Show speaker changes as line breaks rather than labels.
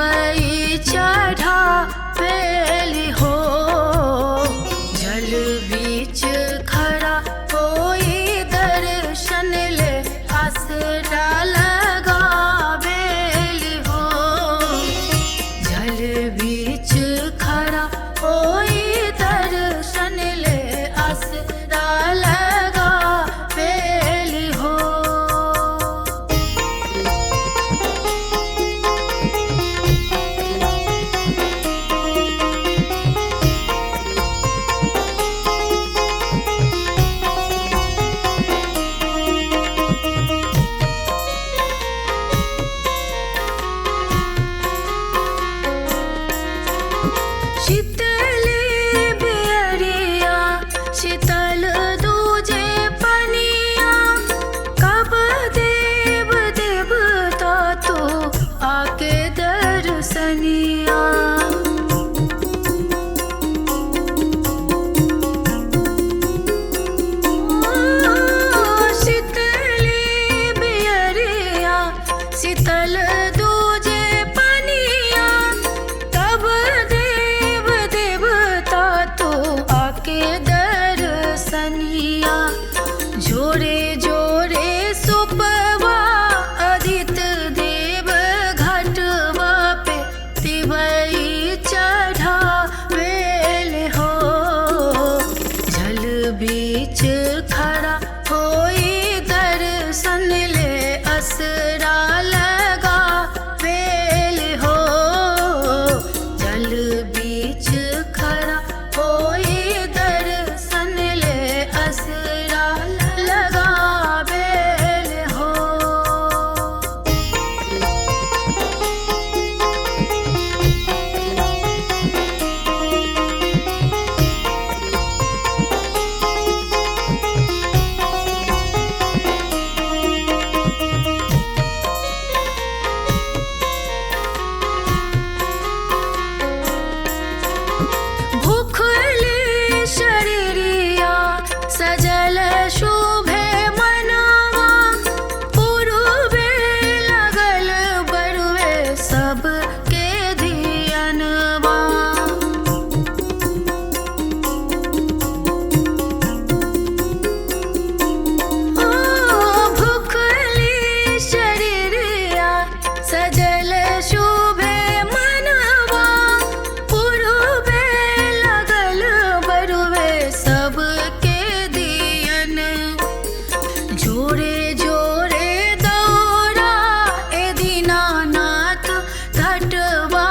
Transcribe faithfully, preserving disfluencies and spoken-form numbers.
तिवई चढ़ावेली हो। जल बीच खड़ा कोई दर्शन ले आसरा लगावेली हो। जल बीच खड़ा कोई दर्शन ले आसरा लगावेली हो। शीतली बियरिया शीतल दूजे पनिया, कब देव देवता तो आके दर्शनिया। शीतली बियरिया शीतल दूजे पनिया, कब देव देवता तो आके दर्शनिया। जोरे जोरे सुपवा अदित देव घटवा पे तिवई चढ़ावेल हो। जल बीच खड़ा कोई दर्शन ले असरा लगावेल हो। जल बीच खड़ा कोई दर्शन ले असरा लगावेल हो। भूखली शरीरिया सजल शोभे मनवा, पूर्वे लगल बरुए सबके धियनवा। ओ भूखली शरीरिया सजल शोभे मनवा, पूर्वे लगल बरुए सबके दियन। जोरे जोरे दौरा ए दीनानाथ घटवा